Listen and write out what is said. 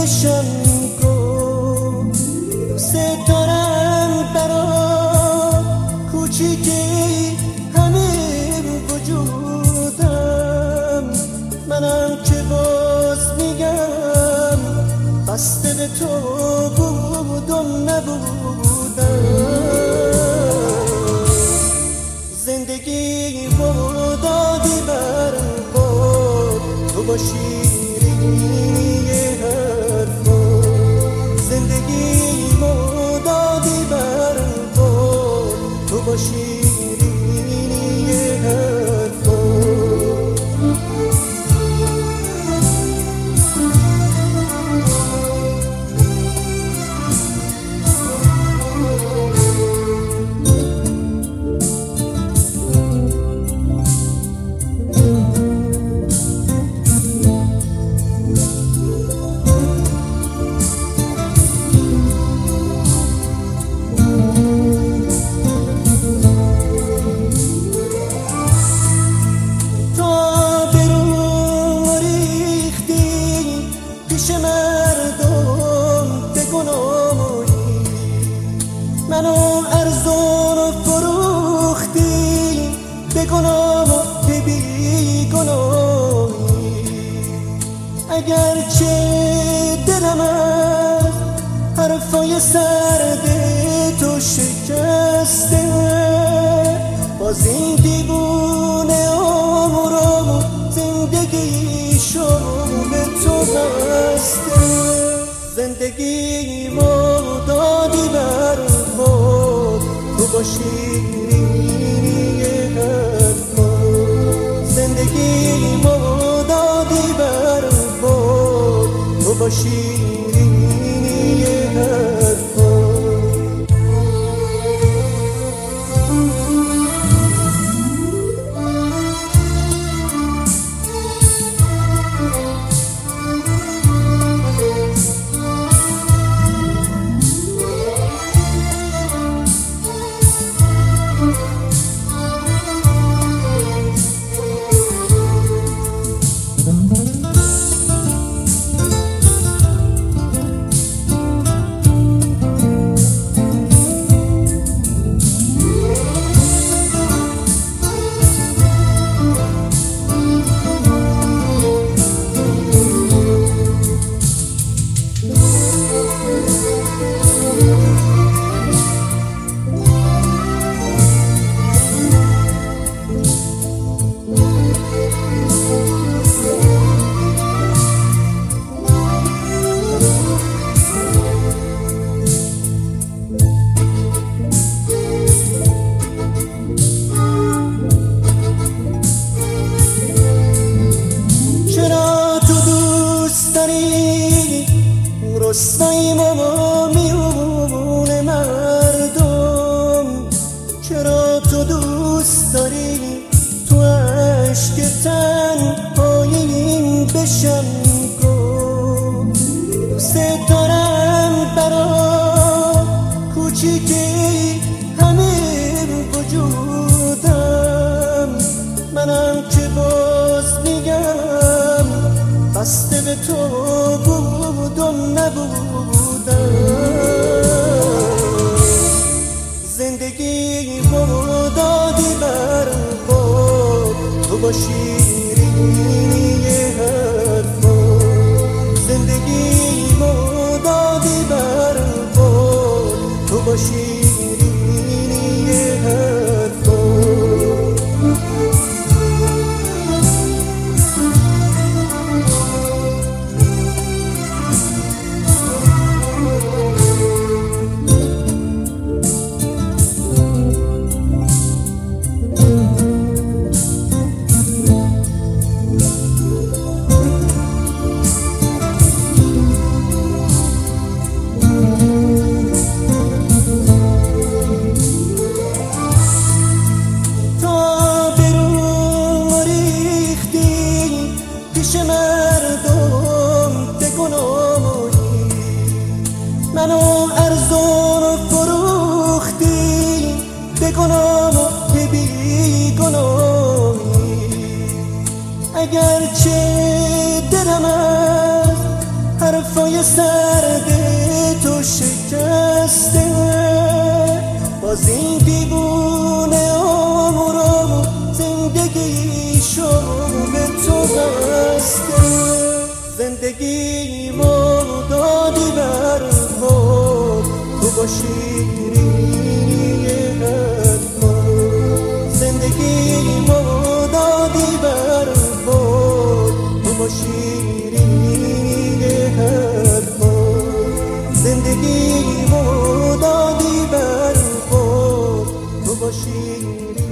بشم کن. دوست دارم برات کوچیکی همه وجودم، منم که باز میگم بسته به تو بودم نبودم. زندگی دادی بر باد، تو با شیرینی حرفا. زندگی دادی بر باد، تو با شیرینی حرفا. منو ارزون و فروختی به گناه و به بیگناهی. اگرچه دلم از حرفای سرد تو شکسته، باز این دیوونه عمرم زندگیشو به تو بسته. زندگی ما دادی بر باد، تو با شیرینی حرفا. زندگی ما دادی بر باد، تو با شیرینی حرفا. رسوایی ما میونه مردم، چرا تو دوست داری تو عشق تنهایی بشم کن. دوست دارم برات کوچیکی همه وجودم، منم که باز میگم بسته به تو بودم نبودم. زندگی دادی بر باد، تو با شیرینی حرفا. زندگی دادی بر باد، تو با شیرینی حرفا. منو ارزون و فروختی به گناه و به بیگناهی. اگرچه دلم از حرفای هوای سرد تو شکسته، باز این دیوونه آمورا زندگیشو به تو بسته. زندگیمو دادی بر خود، تو با شیرینی حرفات. زندگیمو دادی بر خود، تو با شیرینی حرفات. زندگیمو دادی بر خود، تو با شیرینی